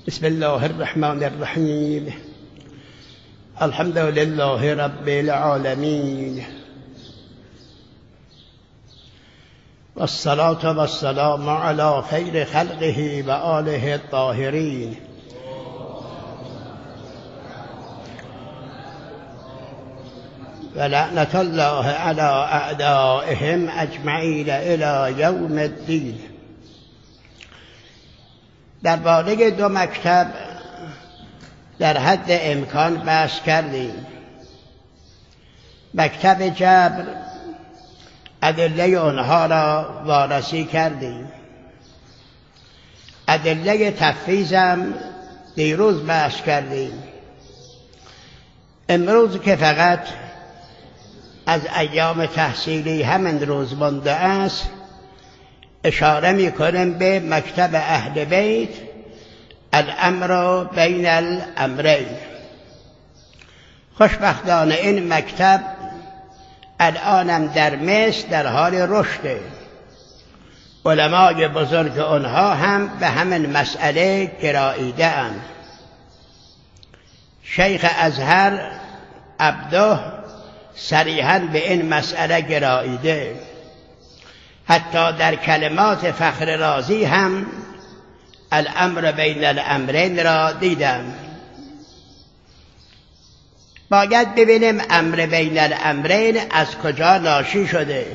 بسم الله الرحمن الرحیم. الحمد لله رب العالمین والصلاة والسلام علی خیر خلقه و آله الطاهرین. و لعنت الله علی اعدائهم اجمعین الی یوم الدین. درباره دو مکتب در حد امکان بحث کردیم. مکتب جبر ادله آنها را وارسی کردیم. ادله تفویضم دیروز بحث کردیم. امروز که فقط از ایام تحصیلی همین روز مانده است، اشاره می‌کنم به مکتب اهل بیت، الامر بین الامرین. خوشبختانه این مکتب الانم در مصر در حال رشده. علمای بزرگ آنها هم به همین مسئله گراییده اند. شیخ ازهر عبده صریحاً به این مسئله گراییده. حتی در کلمات فخر رازی هم الامر بین الامرین را دیدم. باید ببینیم امر بین الامرین از کجا ناشی شده.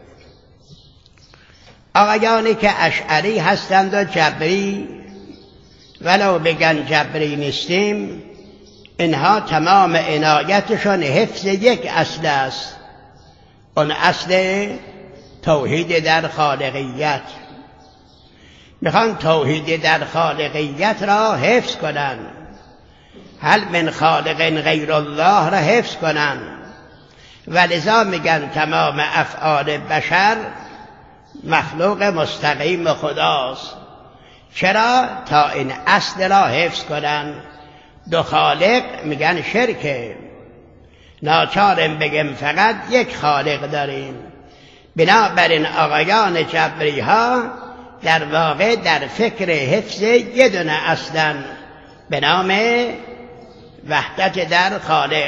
آقایانی که اشعری هستند و جبری، ولو بگن جبری نیستیم، اینها تمام عنایتشون حفظ یک اصل است، اون اصل توحید در خالقیت. میخوان توحید در خالقیت را حفظ کنن، هل من خالق غیر الله را حفظ کنن. ولذا میگن تمام افعال بشر مخلوق مستقیم خداست. چرا؟ تا این اصل را حفظ کنن. دو خالق میگن شرکه. ناچارم بگم فقط یک خالق داریم. بنابراین آقایان جبری ها در واقع در فکر حفظ یه دونه اصلا به نام وحدت در خالق.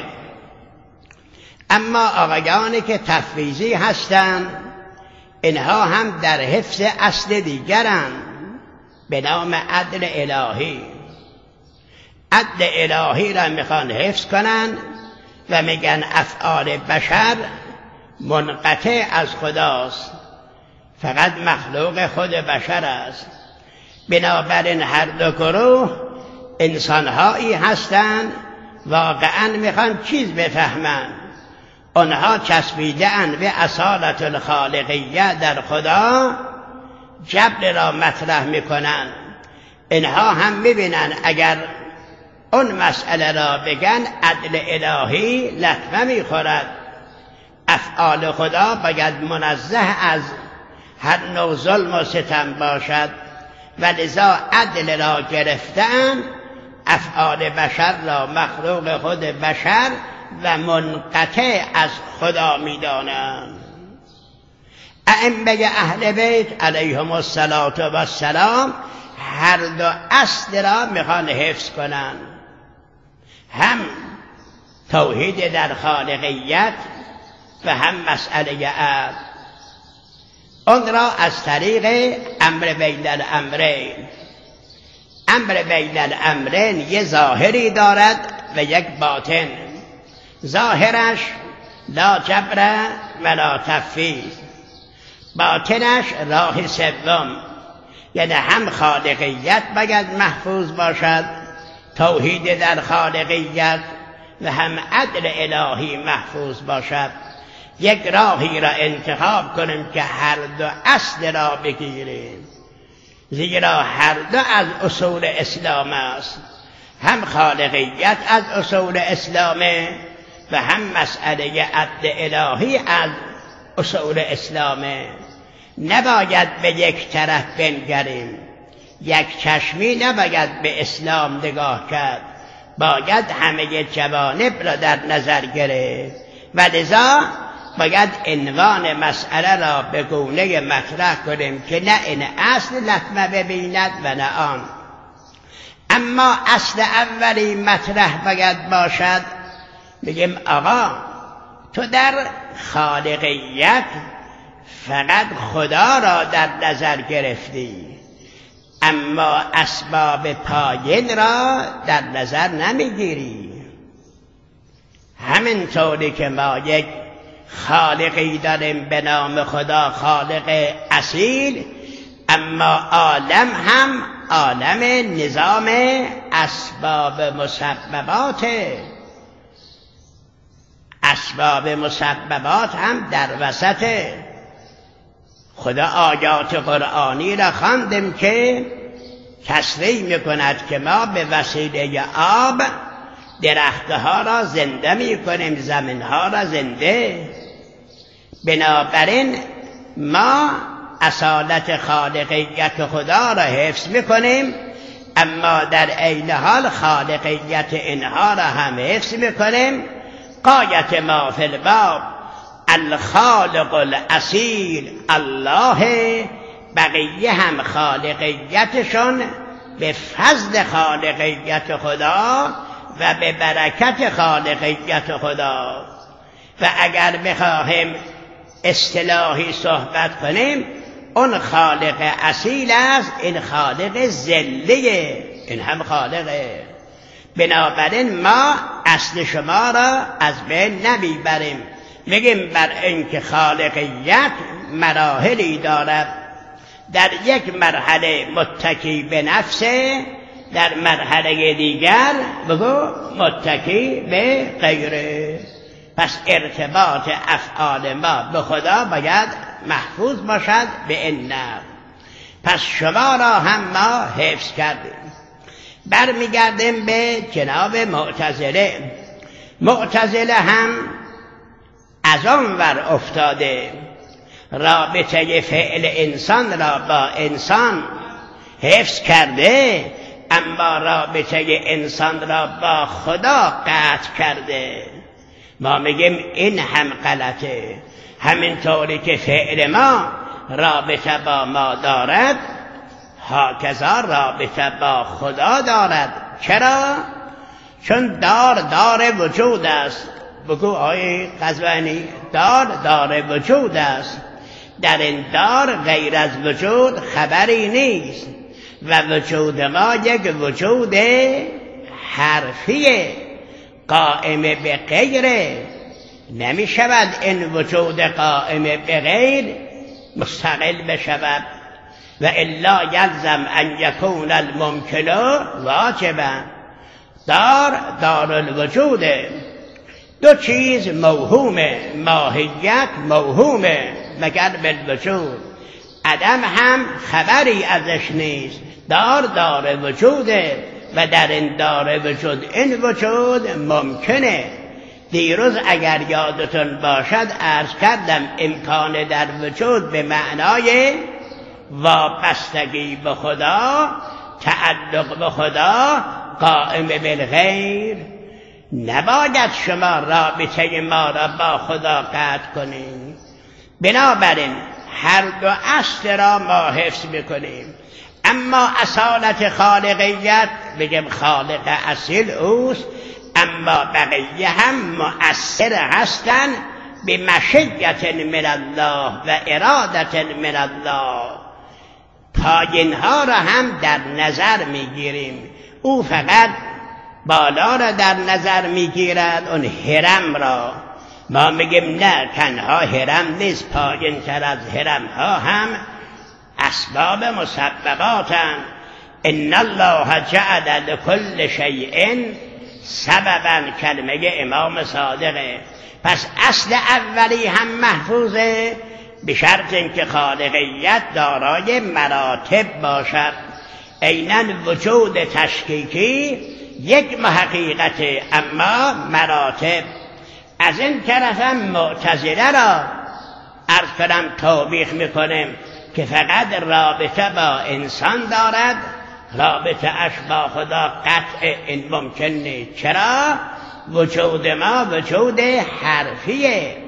اما آقایانی که تفویضی هستند، اینها هم در حفظ اصل دیگرند به نام عدل الهی. عدل الهی را میخوان حفظ کنن و میگن افعال بشر منقطع از خداست، فقط مخلوق خود بشر است. بنابراین هر دو گروه انسانهایی هستند واقعا میخوان چیز بفهمن. آنها چسبیده اند به اصالت الخالقیه در خدا، جبر را مطرح میکنن. اینها هم میبینن اگر اون مسئله را بگن عدل الهی لطمه میخورد. افعال خدا باید منزه از هر نوع ظلم و ستم باشد، ولذا عدل را گرفتن، افعال بشر را مخلوق خود بشر و منقطع از خدا میدانند. ائمه اهل بیت علیهم الصلاة و السلام هر دو اصل را میخوان حفظ کنند، هم توحید در خالقیت و هم مسئله عدل. اون را از طریق امر بین الامرین. امر بین الامرین یه ظاهری دارد و یک باطن. ظاهرش لا جبر ولا تفویض، باطنش راه سوم، یعنی هم خالقیت باید محفوظ باشد، توحید در خالقیت، و هم عدل الهی محفوظ باشد. یک راهی را انتخاب کنیم که هر دو اصل را بگیریم، زیرا هر دو از اصول اسلام است. هم خالقیت از اصول اسلامه و هم مسئله عدل الهی از اصول اسلامه. نباید به یک طرف بنگریم، یک چشمی نباید به اسلام نگاه کرد، باید همه جوانب را در نظر گرفت. ولذا باید عنوان مسئله را به گونه مطرح کنیم که نه این اصل لطمه ببیند و نه آن. اما اصل اولی مطرح باید باشد. بگیم آقا تو در خالقیت فقط خدا را در نظر گرفتی، اما اسباب پایین را در نظر نمیگیری. همینطوری که ما یک خالقی داریم به نام خدا، خالق اصیل، اما عالم هم عالم نظام اسباب مسببات. اسباب مسببات هم در وسط. خدا آیات قرآنی را خواندیم که تصریح میکند که ما به وسیله آب درختها را زنده میکنیم، زمینها را زنده. بنابراین ما اصالت خالقیت خدا را حفظ میکنیم، اما در عین حال خالقیت اینها را هم حفظ میکنیم. غایت ما فی الباب الخالق الاصیل الله، بقیه هم خالقیتشون به فضل خالقیت خدا و به برکت خالقیت خدا. و اگر بخواهیم اصطلاحی صحبت کنیم، اون خالق اصیل است، این خالق ذلیه، این هم خالقه. بنابراین ما اصل شما را از بین نمیبریم. میگیم بر اینکه خالقیت مراحلی دارد، در یک مرحله متکی به نفسه، در مرحله دیگر بگو متکی به غیره. پس ارتباط افعال ما به خدا باید محفوظ باشد به این نحو. پس شما را هم ما حفظ کردیم. برمیگردیم به جناب معتزله. معتزله هم از آن ور افتاده، رابطه فعل انسان را با انسان حفظ کرده، اما رابطه انسان را با خدا قطع کرده. ما میگیم این هم غلطه. همینطوری که فعل ما رابطه با ما دارد، هاکذا رابطه با خدا دارد. چرا؟ چون دار وجود است. بگو آیه قزوینی، دار وجود است. در این دار غیر از وجود خبری نیست و وجود ما یک وجود حرفیه، قائم به غیره. نمی شود این وجود قائم به غیر مستقل بشود، و الا یلزم ان یکون الممکن واجبا. دار الوجوده. دو چیز موهومه، ماهیت موهومه مگر بالوجود، عدم هم خبری ازش نیست. دار وجوده و در این دار وجود این وجود ممکنه. دیروز اگر یادتون باشد عرض کردم امکان در وجود به معنای وابستگی به خدا، تعلق به خدا، قائم بالغیر. نباید شما رابطه ما را با خدا قطع کنید. بنابراین هر دو اصل را ما حفظ میکنیم، اما اصالت خالقیت بگم خالق اصیل اوست، اما بقیه هم مؤثر هستند به مشیت من الله و ارادت من الله. پایین ها را هم در نظر میگیریم. او فقط بالا را در نظر میگیرد، اون هرم را. ما میگیم نه، تنها هرم نیست، پایین تر از هرم ها هم اسباب مسبباتن. ان الله جعل لكل شیء سببا، کلمه امام صادقه. پس اصل اولی هم محفوظه، به شرط اینکه خالقیت دارای مراتب باشد. عیناً وجود تشکیکی یک حقیقت، اما مراتب. از این طرف هم معتزله را عرض کنم توبیخ میکنیم که فقط رابطه با انسان دارد، رابطه اش با خدا قطع این ممکن نیست. چرا؟ وجود ما وجود حرفیه،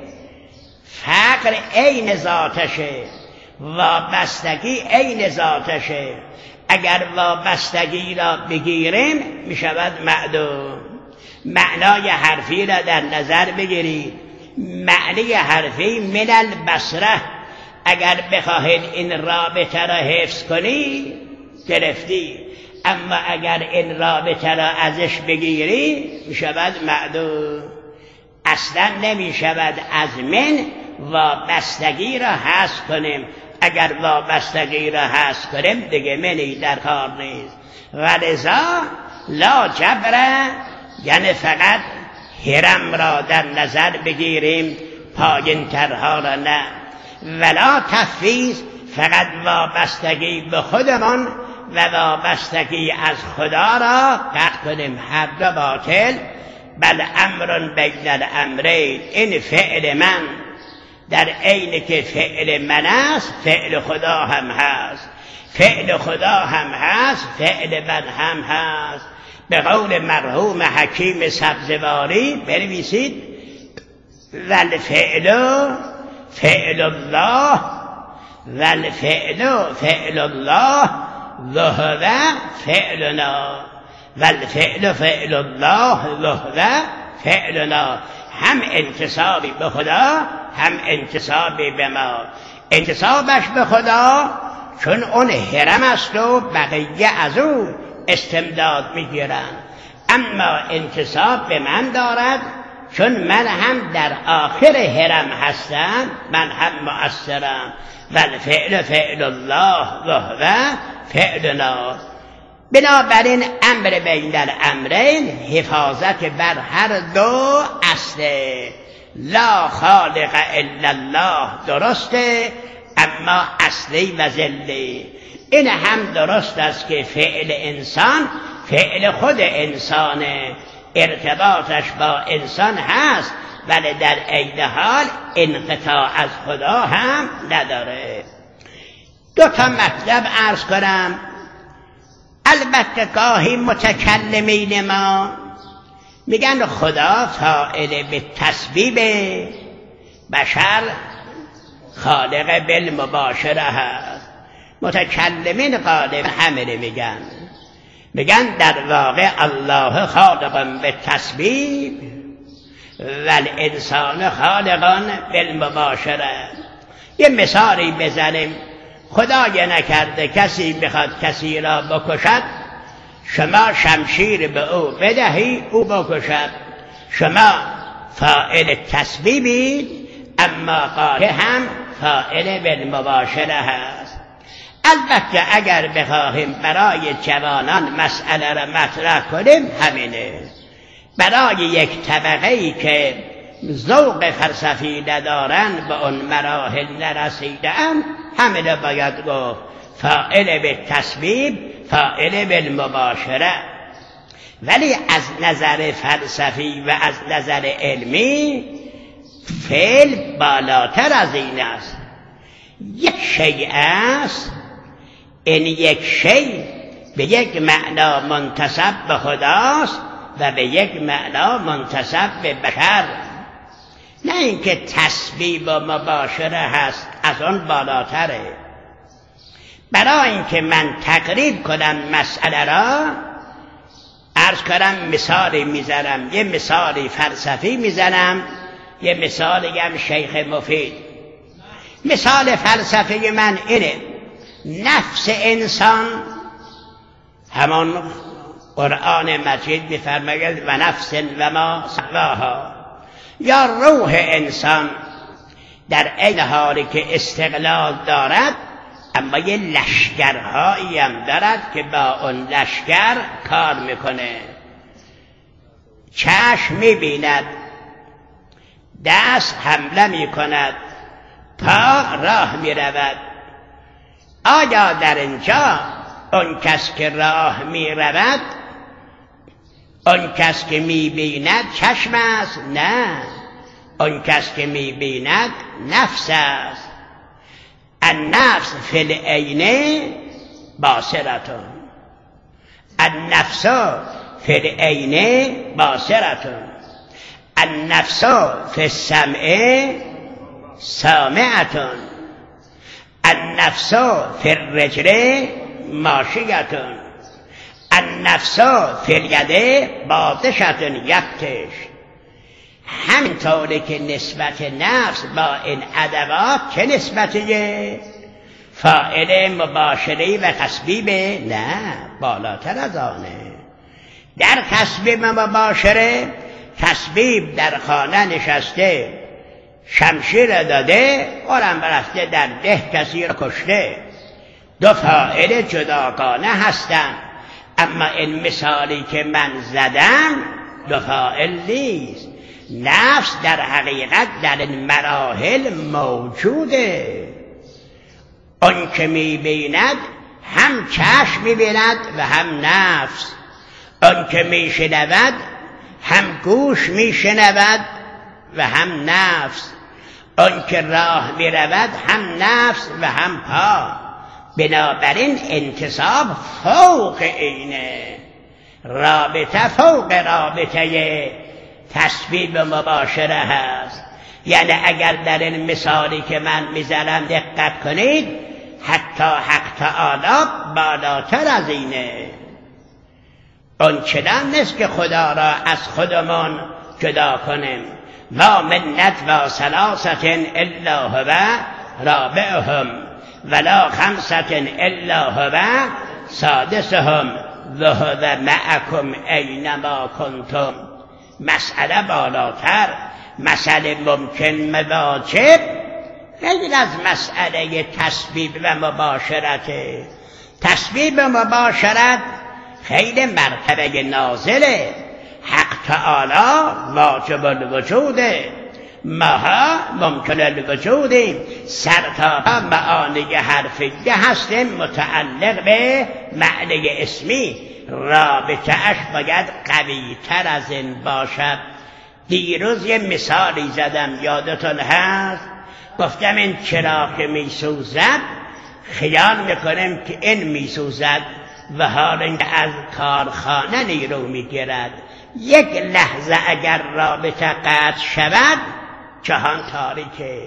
فقر عین ذاتشه، وابستگی عین ذاتشه. اگر وابستگی را بگیریم می شود معدوم. معنای حرفی را در نظر بگیرید. معنی حرفی من البصره، اگر بخواهید این رابطه را حفظ کنی گرفتی، اما اگر این رابطه را ازش بگیری می شود معدوم. اصلا نمی شود از من وابستگی را حذف کنیم. اگر وابستگی را حذف کنیم دیگه منی در کار نیست. ولذا لا جبر، یعنی فقط هرم را در نظر بگیریم، پایین ترها را نه. ولا تفویض، فقط وابستگی به خودمان و وابستگی از خدا را قطع کنیم. هر دو باطل. بل امر بین الامرین، این فعل من در عین که فعل من است فعل خدا هم هست، فعل خدا هم هست فعل من هم هست. به قول مرحوم حکیم سبزواری بنویسید والفعل فعل الله والفعل فعل الله وهو فعلنا، والفعل فعل الله وهو فعلنا. هم انتسابی به خدا هم انتسابی به ما. انتسابش به خدا چون اون هرم است و بقیه از او استمداد میگیرن، اما انتساب به من دارد چون من هم در آخر هرم هستم، من هم مؤثرم. والفعل فعل الله وهو فعلنا. بنابراین امر بین الامرین حفاظت بر هر دو اصله. لا خالق الا الله درسته، اما اصلی و ذلی. این هم درست است که فعل انسان فعل خود انسانه، ارتباطش با انسان هست، ولی در عین حال انقطاع از خدا هم نداره. دو تا مطلب عرض کنم. البته گاهی متکلمین ما میگن خدا فاعل به تسبیب، بشر خالق بالمباشره هست. متکلمین غالب همه میگن در واقع الله خالق به تسبیب و الانسان خالق بالمباشره. یه مثالی بزنیم. خدای نکرده کسی بخواد کسی را بکشد، شما شمشیر به او بدهی او بکشد، شما فاعل تسبیبید، اما قاطع هم فاعل بالمباشره هست. البته اگر بخواهیم برای جوانان مسئله را مطرح کنیم همینه. برای یک طبقه‌ای که ذوق فلسفی ندارن، به اون مراحل نرسیدن، همینه باید گفت فاعل به تسبیب فاعل بالمباشره. ولی از نظر فلسفی و از نظر علمی فعل بالاتر از این است. یک شیء است، این یک شیء به یک معنا منتسب به خداست و به یک معنا منتسب به بشر. نه اینکه تسبیب و مباشره هست، از آن بالاتره. برای اینکه من تقریب کنم مسئله را، عرض کنم مثالی میزنم، یه مثالی فلسفی میزنم، یه مثالی هم شیخ مفید. مثال فلسفی من اینه: نفس انسان، همان قرآن مجید میفرماید و نفس و ما سواها، یا روح انسان در عین حالی که استقلال دارد، اما یه لشکرهایی هم دارد که با اون لشکر کار میکنه. چشم میبیند، دست حمله میکند، پا راه میرود. آیا در اینجا اون کس که راه میرود، اون کس که میبیند چشم است؟ نه، اون کس که میبیند نفس است. النفس فی العین باصرتون، النفس فی العین باصرتون، النفس فی السمع سامعتون، النفس فی الرجل ماشیتون النفس فی الید باطشتون یبتش. همینطوری که نسبت نفس با این ادوات چه نسبتیه؟ فاعل مباشری و تسبیبه؟ نه، بالاتر از آنه. در تسبیب مباشره، تسبیب در خانه نشسته شمشیر داده، قرم برفته در ده کسی را کشته، دو فاعل جداگانه هستن. اما این مثالی که من زدم دو فاعل نیست. نفس در حقیقت در این مراحل موجوده. اون که میبیند هم چشم میبیند و هم نفس. اون که میشنود هم گوش میشنود و هم نفس. اون که راه میرود هم نفس و هم پا. بنابراین انتصاب فوق اینه، رابطه فوق رابطه تسبیب مباشره هست. یعنی اگر در این مثالی که من میزنم دقت کنید، حتی حق تعالی بالاتر از اینه. اون چنان نیست که خدا را از خودمون جدا کنیم. ما من نجوا ثلاثة الا هو رابعهم ولا خمسة الا هو سادسهم وهو معكم اینما کنتم. مسئله بالاتر، مسئله ممکن مواجب غیر از مسئله تسبیب و مباشرته. تسبیب و مباشرت خیلی مرتبه نازله. حق تعالی واجب الوجوده، ماها ممکن الوجوده. سرتا معانی حرفیه هستیم متعلق به معنی اسمی. رابطه اش باید قوی تر از این باشد. دیروز یه مثالی زدم، یادتون هست؟ گفتم این چراغ که میسوزد خیال میکنیم که این میسوزد و حال این از کارخانه نیرو میگیرد. یک لحظه اگر رابطه قطع شود جهان تاریکه.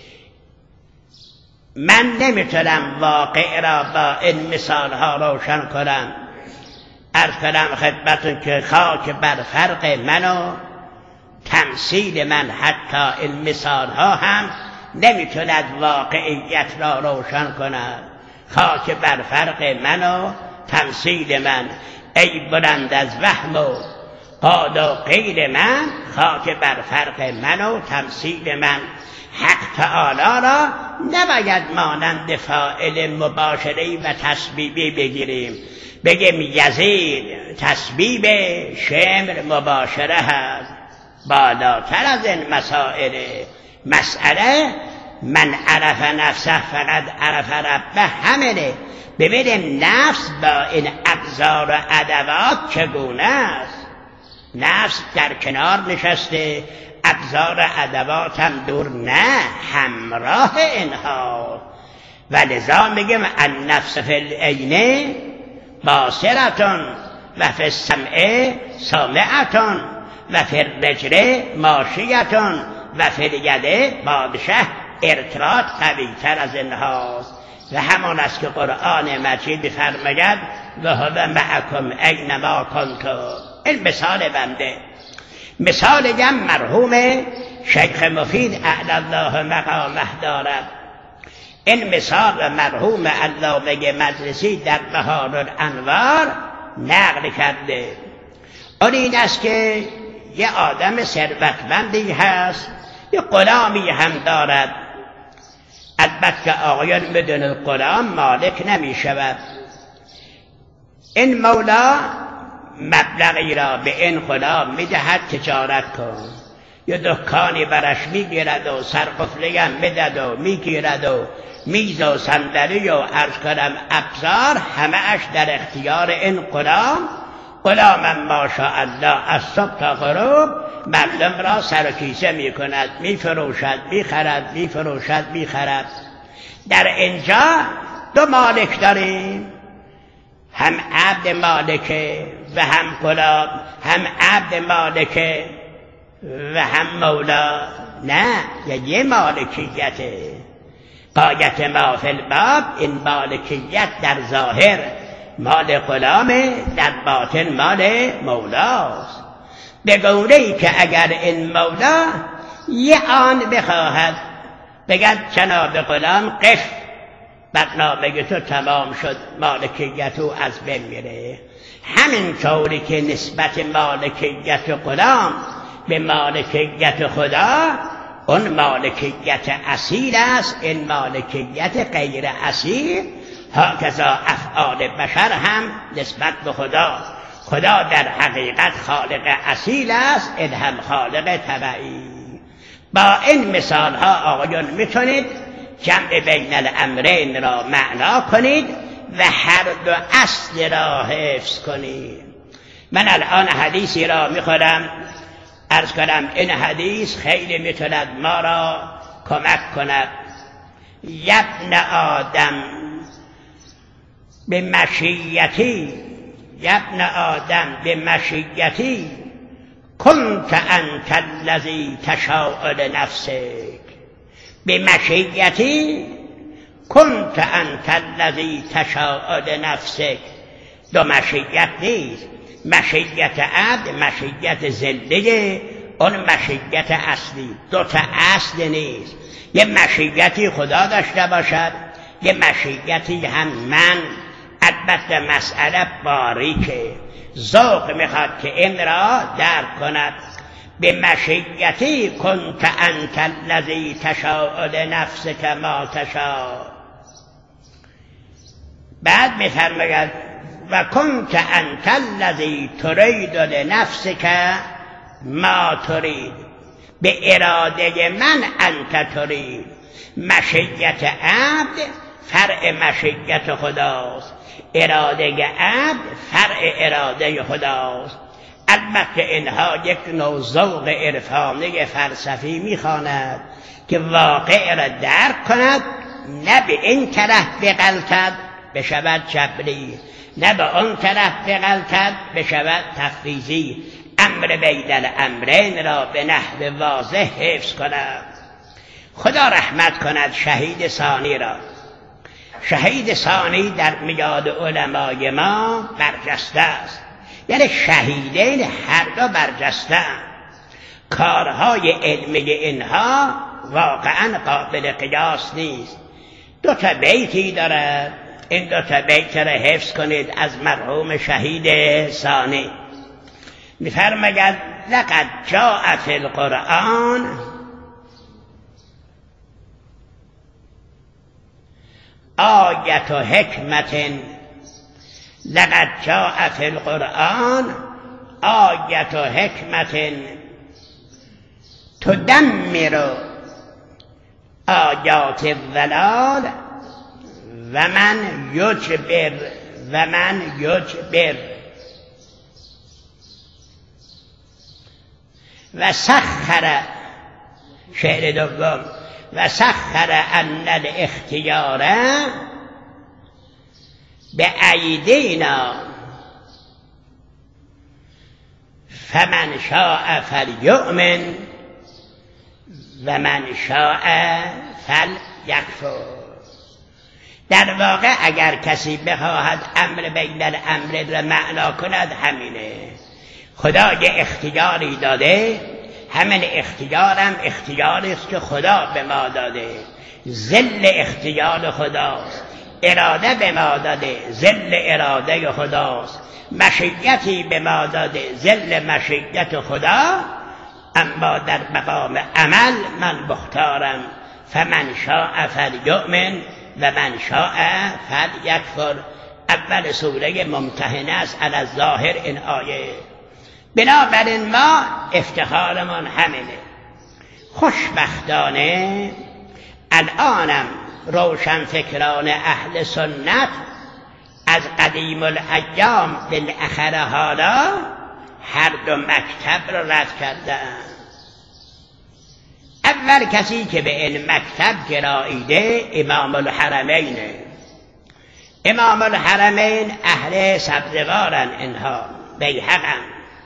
من نمیتونم واقع را با این مثال ها روشن کنم. عرض کنم خدمتون که خاک بر فرق من و تمثیل من، حتی این مثال ها هم نمیتوند واقعیت را روشن کند. خاک بر فرق من و تمثیل من، ای بلند از وهم و قال و قیل من. خاک بر فرق من و تمثیل من. حق تعالی را نباید مانند فاعل مباشری و تسبیبی بگیریم، بگیم یزید تسبیب شمر مباشره هست. بالاتر از این مسائل. مسئله من عرف نفسه فقط عرف ربه همینه. ببینیم نفس با این ابزار و ادوات چگونه است. نفس در کنار نشسته، ابزار و ادوات هم دور نه، همراه اینها. و لذا میگم النفس فی العین باصرتون و فی السمع سامعتون و فی الرجل ماشیتون و فی الید بادشه. ارتباط قوی تر از اینهاست. و همان است که قرآن مجید فرماید و هو معکم اینما کنتم. این مثال بنده. مثال گم مرحوم شیخ مفید اعلی الله مقامه دارد. این مثال مرحوم علامه مجلسی در بهار الانوار نقل کرده. اون این است که یه آدم ثروتمندی هست، یه غلامی هم دارد. البته آقایان بدون غلام مالک نمی شود. این مولا مبلغی را به این غلام می دهد تجارت کن. یه دکانی برش می گیرد و سرقفلی هم می دهد و می گیرد و میز و صندلی و عرض کنم ابزار همه اش در اختیار این غلام. غلامم ماشاءالله از صبح تا غروب مردم را سر کیسه می کند، می فروشد، می خرد، می فروشد، می خرد. در اینجا دو مالک داریم، هم عبد مالکه و هم غلام، هم عبد مالکه و هم مولا. نه، یه مالکیته. قایت ما فی الباب، این مالکیت در ظاهر مال غلامه، در باطن مال مولاست. به گونه‌ای که اگر این مولا یه آن بخواهد بگد جناب غلام قف، برنامه تو تمام شد، مالکیت او از بین میره. همین طوری که نسبت مالکیت غلام به مالکیت خدا، اون مالکیت اصیل است، این مالکیت غیر اصیل. هکذا افعال بشر هم نسبت به خدا. خدا در حقیقت خالق اصیل است، این هم خالق طبعی. با این مثال ها آقایون میتونید جمع بین الامرین را معنا کنید و هر دو اصل را حفظ کنید. من الان حدیثی را میخورم، عرض کنم این حدیث خیلی میتوند ما را کمک کند. یبن آدم به مشیتی، یبن آدم به مشیتی کنت انت الذی تشاء لنفسک. به مشیتی کنت انت الذی تشاء لنفسک. دو مشیت نیست، مشیت عبد مشیت زنده، اون مشیت اصلی. دو تا اصل نیست، یه مشیتی خدا داشته باشد، یه مشیتی هم من. البته مسئله باریکه، ذوق میخواد که این را درک کند. به مشیتی کنت انت الذی تشاء لنفسک ما تشاء. بعد میفرماید و کنت انت الذی ترید لنفسک ما ترید. به اراده من انت ترید. مشیت عبد فرع مشیت خداست، اراده عبد فرع اراده خداست. البته اینها یک نوع ذوق عرفانی فلسفی میخواند که واقع را درک کند، نه به این طرف بغلطد بشود جبری، نه به آن طرف بغلطد بشود تفویضی. امر بین الامرین را به نحو واضح حفظ کند. خدا رحمت کند شهید ثانی را. شهید ثانی در میاد علمای ما برجسته است، یعنی شهیدین هر دو برجسته. کارهای علمی اینها واقعا قابل قیاس نیست. دو تا بیتی دارد، این دو تا بیت را حفظ کنید از مرحوم شهید ثانی. می‌فرماید لقد جاء فی القرآن آیت و حکمت، لقد جاء فی القرآن آیت و حکمت تدمر آیات الضلال و من یجبر و سخر. شعر دوم و سخر ان الاختیار به ایدینا فمن شاء فلیؤمن و من شاء فلیکفر. در واقع اگر کسی بخواهد امر بین الامر را معنا کند همینه. خدا یه اختیاری داده، همین اختیارم اختیاری است که خدا به ما داده. ذل اختیار خداست، اراده به ما داده، ذل اراده خداست. مشیتی به ما داده، ذل مشیت خدا. اما در مقام عمل من مختارم، فمن شاء فلیؤمن و من شاء فلیکفر. اول سوره ممتحنه است علی الظاهر این آیه. بنابراین ما افتخارمان همینه. خوشبختانه الانم روشن فکران اهل سنت از قدیم الایام بالاخره حالا هر دو مکتب را رد کردن. اول کسی که به این مکتب گراییده امام الحرمین. امام الحرمین اهل سبزوارن، اینها بیهقن.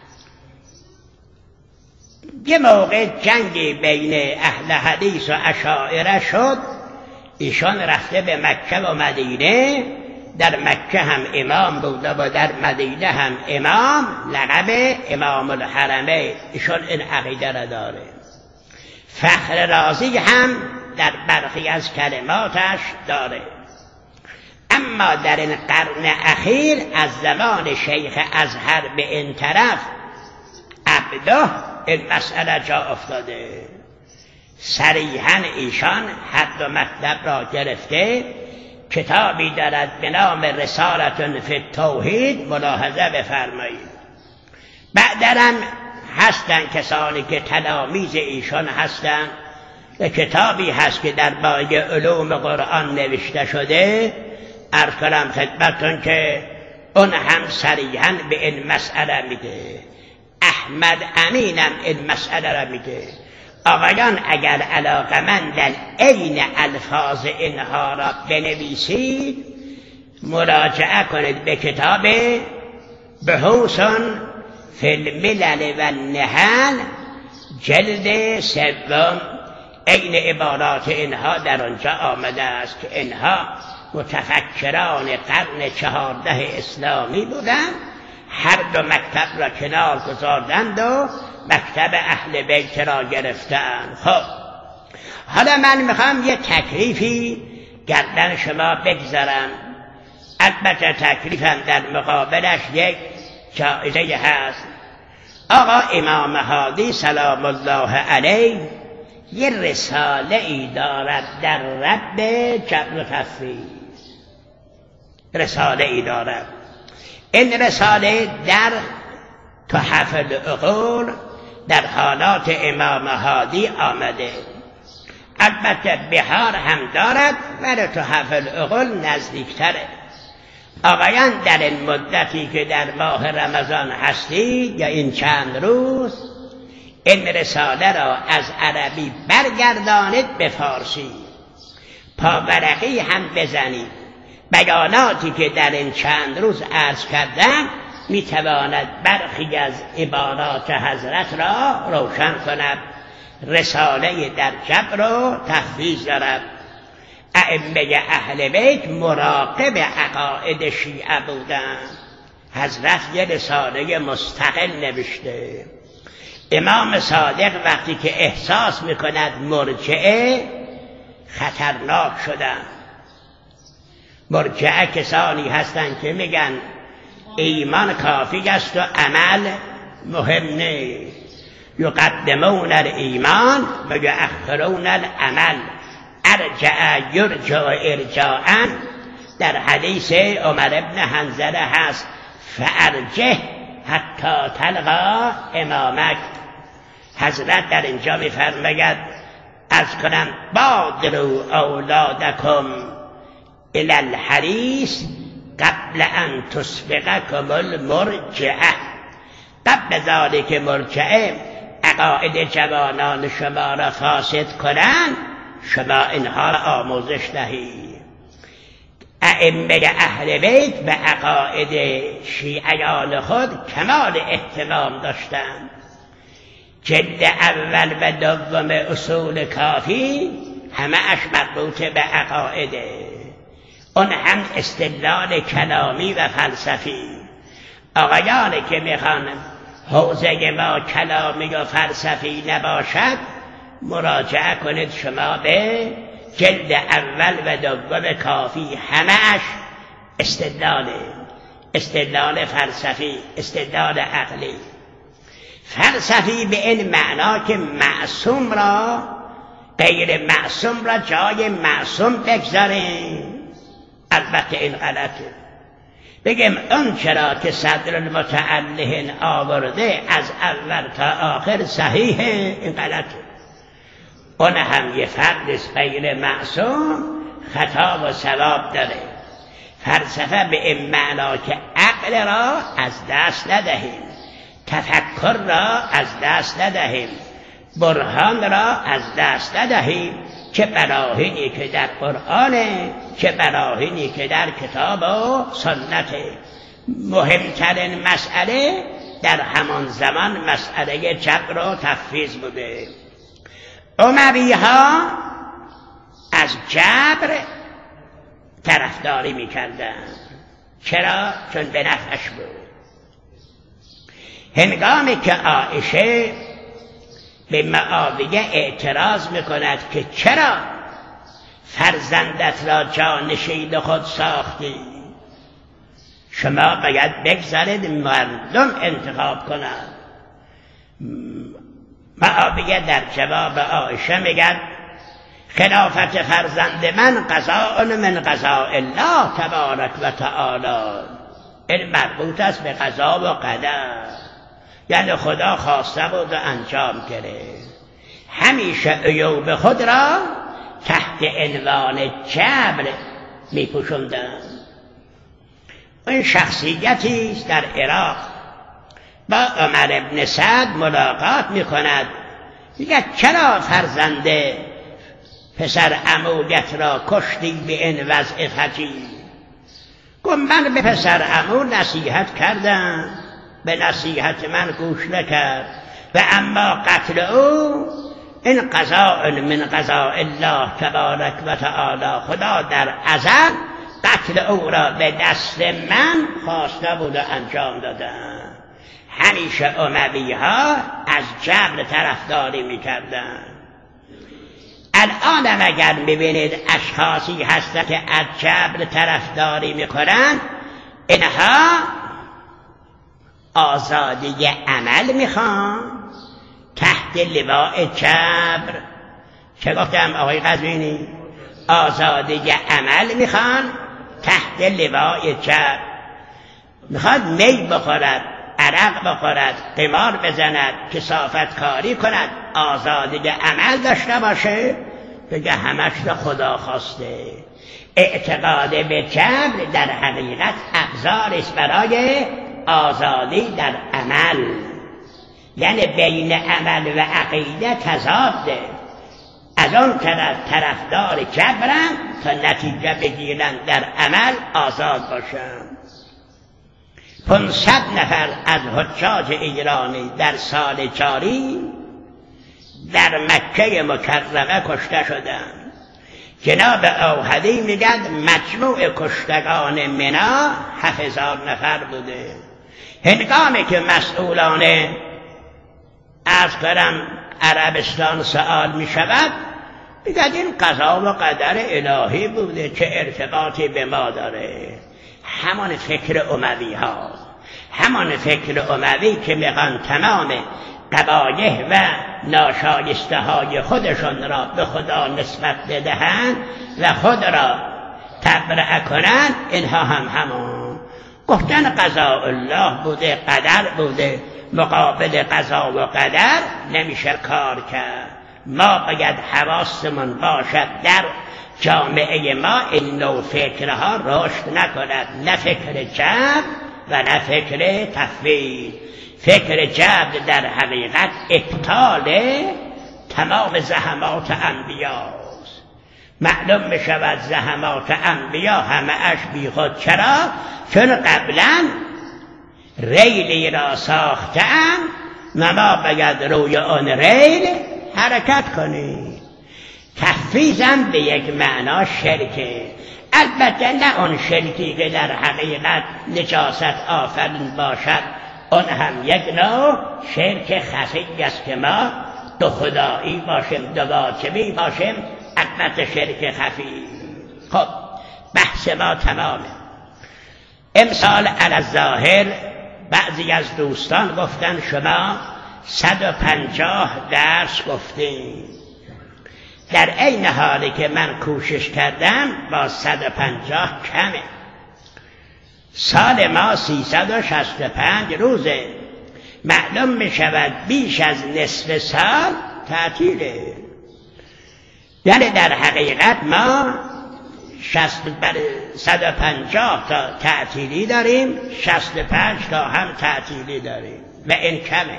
یه موقع جنگی بین اهل حدیث و اشاعره شد، ایشان رفته به مکه و مدینه در مکه هم امام بوده و در مدینه هم امام، لقب امام الحرمین، ایشون این عقیده را داره. فخر رازی هم در برخی از کلماتش داره. اما در این قرن اخیر از زمان شیخ ازهر به این طرف عبده این مسئله جا افتاده. صریحاً ایشان حد و مطلب را گرفته، کتابی دارد به نام رسالة فی التوحید، ملاحظه بفرمایید. بعداً هستن کسانی که تلامید ایشان هستن، کتابی هست که در باره علوم قرآن نوشته شده، عرض کنم خدمتتون که اون هم صریحاً به این مسئله میگه. احمد امینم این مسئله را میگه. آقایان اگر علاقمندن عین الفاظ اینها را بنویسید، مراجعه کنید به کتاب بحوث فی الملل و النحل جلد 3. عین عبارات اینها در آنجا آمده است که اینها متفکران قرن 14 اسلامی بودند، هر دو مکتب را کنار گذاردند و مکتب اهل بیت را گرفتند. خب حالا من میخوام یه تکلیفی گردن شما بگذارم. البته تکلیفم در مقابلش یک جایزه هست. آقا امام هادی سلام الله علیه یه رساله ای دارد در رد جبر و تفریق. رساله ای دارد. این رساله در تحف العقول در حالات امام هادی آمده. البته بهار هم دارد ولی تحف العقول نزدیکتره. آقایان در این مدتی که در ماه رمضان هستید یا این چند روز، این رساله را از عربی برگردانید به فارسی، پاورقی هم بزنید. بیاناتی که در این چند روز عرض کردم میتواند برخی از عبارات حضرت را روشن کند. رساله در جبر و تحفیظ دارد. ائمه اهل بیت مراقب عقاید شیعه بودند. حضرت یه رساله مستقل نوشته. امام صادق وقتی که احساس میکند مرجعه خطرناک شدن. مرجعه کسانی هستند که میگن ایمان کافی است و عمل مهم نیست. یقدمون الایمان و یؤخرون العمل. ارجع یرجع ارجاعا. در حدیث عمر ابن حنظله هست فارجه حتی تلقا امامک. حضرت در اینجا میفرماید از کنم بادروا اولادکم الی الحدیث قبل ان تسبقکم المرجعه. قبل ذلك مرجعه عقاید جوانان شما را فاسد کنند، شما اینها را آموزش دهید. ائمه اهل بیت به عقاید شیعیان خود کمال اهتمام داشتند. جلد اول و دوم اصول کافی همه اش مربوط به عقایده. اون هم استدلال کلامی و فلسفی. آقایانی که میخوان حوزه ما کلامی و فلسفی نباشد، مراجعه کنید شما به جلد اول و دوم کافی. همه‌اش استدلال فلسفی، استدلال عقلی. فلسفی به این معنا که معصوم را غیر معصوم را جای معصوم بگذاریم. البته این غلطه. بگم اون چرا که صدر المتعلهین آورده از اول تا آخر صحیحه، این غلطه. اون هم یه فرد غیر معصوم خطا و ثواب داره. فلسفه به این معنا که عقل را از دست ندهیم، تفکر را از دست ندهیم، برهان را از دست ندهیم. چه براهینی که در قرآنه، چه براهینی که در کتاب و سنته. مهمترین مسئله در همان زمان مسئله جبر و تفویض بوده. اموی ها از جبر طرفداری میکردند. چرا؟ چون به نفعش بود. هنگامی که عایشه به معاویه اعتراض میکند که چرا فرزندت را جانشین خود ساختی؟ شما باید بگذارید مردم انتخاب کنند. معاویه در جواب عایشه میگد خلافت فرزند من قضاء من قضاء الله تبارک و تعالی. این مربوط است به قضا و قدر، یعنی خدا خواسته بود و انجام گرفت. همیشه عیوب خود را تحت عنوان جبر میپوشاندند. این شخصیتی است در عراق با عمر ابن سعد ملاقات میکند، میگه چرا فرزند پسر عمویت را کشتی به این وضع فجیع؟ گفت من به پسر عمو نصیحت کردم، به نصیحت من گوش نکرد و اما قتل او این قضاء من قضاء الله تبارک و تعالی. خدا در ازل قتل او را به دست من خواسته بود و انجام دادم. همیشه اموی ها از جبر طرفداری میکردن. الان اگر میبینید اشخاصی هستن که از جبر طرفداری میکنن، اینها آزادی عمل میخوان تحت لواء جبر. چه گفتم آقای قزوینی؟ آزادی عمل میخوان تحت لواء جبر. میخواد می بخورد، عرق بخورد، قمار بزند، کثافت کاری کند، آزادی عمل داشته باشه، بگه همش خدا خواسته. اعتقاد به جبر در حقیقت ابزاری است برای آزادی در عمل، یعنی بین عمل و عقیده تضاده. از آن طرفدار جبرن تا نتیجه بگیرن در عمل آزاد باشن. 500 نفر از حجاج ایرانی در سال جاری در مکه مکرمه کشته شدند. جناب اوحدی میگد مجموع کشتگان منا 7000 نفر بوده. هنگامی که مسئولان از کرم عربستان سوال می شود، میگد این قضا و قدر الهی بوده، چه ارتباطی به ما داره. همان فکر اموی ها، همان فکر اموی که میخوان تمام قبایح و ناشایسته های خودشون را به خدا نسبت بدهند و خود را تبرئه کنند، اینها هم همون گفتن قضاء الله بوده، قدر بوده. مقابل قضا و قدر نمیشه کار کرد. ما باید حواسمون باشد در جامعه ما این نوع فکرها رشد نکند، نه فکر جبر و نه فکر تفویض. فکر جبر در حقیقت ابطال تمام زحمات انبیاست. معلوم میشود زحمات انبیا همه اش بیخود. چرا؟ چون قبلا ریلی را ساختن و ما باید روی آن ریل حرکت کنیم. تفویضم به یک معنا شرکه، البته نه اون شرکی که در حقیقت نجاست آفرین باشد، اون هم یک نوع شرک خفی است که ما دو خدایی باشیم، دو واجبی باشیم، البته شرک خفی. خب بحث ما تمامه. امسال علی الظاهر بعضی از دوستان گفتن شما 150 درس گفتید. در عین حالی که من کوشش کردم با 150 کمه. سال ما 365 روزه. معلوم می شود بیش از نصف سال تعطیله. یعنی در حقیقت ما 150 تا تعطیلی داریم، 65 تا هم تعطیلی داریم و این کمه.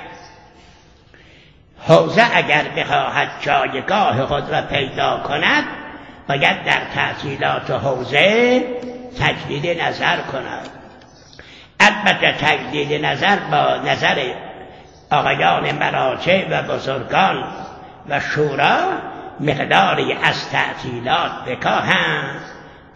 حوزه اگر بخواهد جایگاه خود را پیدا کند باید در تعطیلات حوزه تجدید نظر کند. البته تجدید نظر با نظر آقایان مراجع و بزرگان و شورا مقداری از تعطیلات بکاهند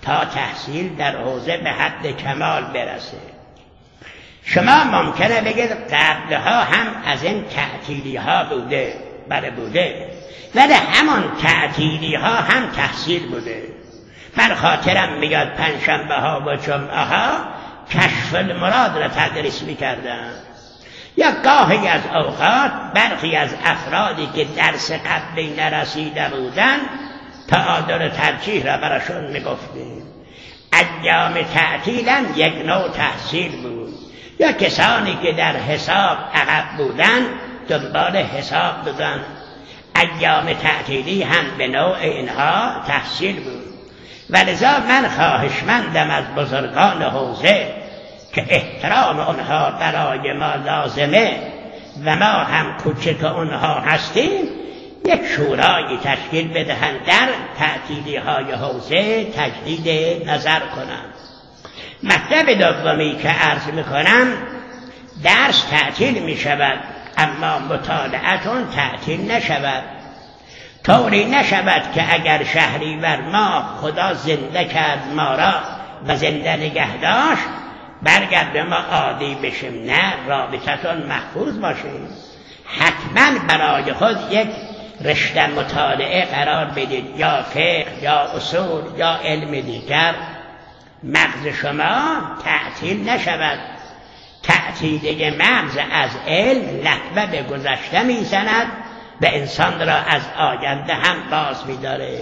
تا تحصیل در حوزه به حد کمال برسه. شما ممکنه بگید قبلها هم از این تعطیلی ها بوده، بله بوده، ولی همان تعطیلی ها هم تحصیل بوده. من خاطرم میاد پنجشنبه ها و جمعه ها کشف المراد را تدریس میکردم. یا گاهی از اوقات برخی از افرادی که درس قبلی نرسیده بودن تعادل ترجیح را براشون میگفتیم. ایام تعطیلم یک نوع تحصیل بود. یا کسانی که در حساب عقب بودن دنبال حساب بودن، ایام تعطیلی هم به نوع اینها تحصیل بود. ولذا من خواهشمندم از بزرگان حوزه که احترام اونها برای ما لازمه و ما هم کوچک اونها هستیم، یک شورایی تشکیل بدهند در تعطیلی های حوزه تجدید نظر کنند. مطلب دومی که عرض میکنم، درس تعطیل میشود اما مطالعتون تعطیل نشود. طوری نشود که اگر شهریور ماه خدا زنده کرد ما را و زنده نگه داشت برگرد ما عادی بشیم. نه، رابطتون محفوظ باشیم. حتما برای خود یک رشته مطالعه قرار بدید، یا فقه یا اصول یا علم دیگر. مغز شما تعطیل نشود. تعطیل مغز از علم لطمه به گذشته میزند و انسان را از آینده هم باز می‌داره.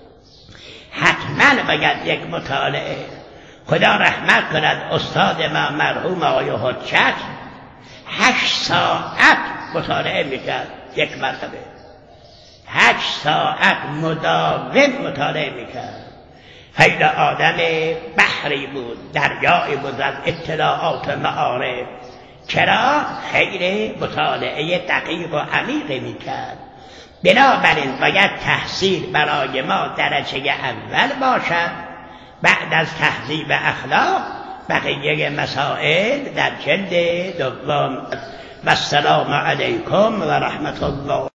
حتما باید یک مطالعه. خدا رحمت کند استاد ما مرحوم آقای حجت 8 ساعت مطالعه میکرد یک مرتبه. 8 ساعت مداوم مطالعه میکرد. خیلی آدم بحری بود، دریایی بود از اطلاعات و معارف. چرا؟ خیلی مطالعه دقیق و عمیق میکرد. بنابراین باید تحصیل برای ما درجه اول باشد. بعد از تهذیب اخلاق بقیه مسائل در جلد دوم. و السلام علیکم و رحمت الله.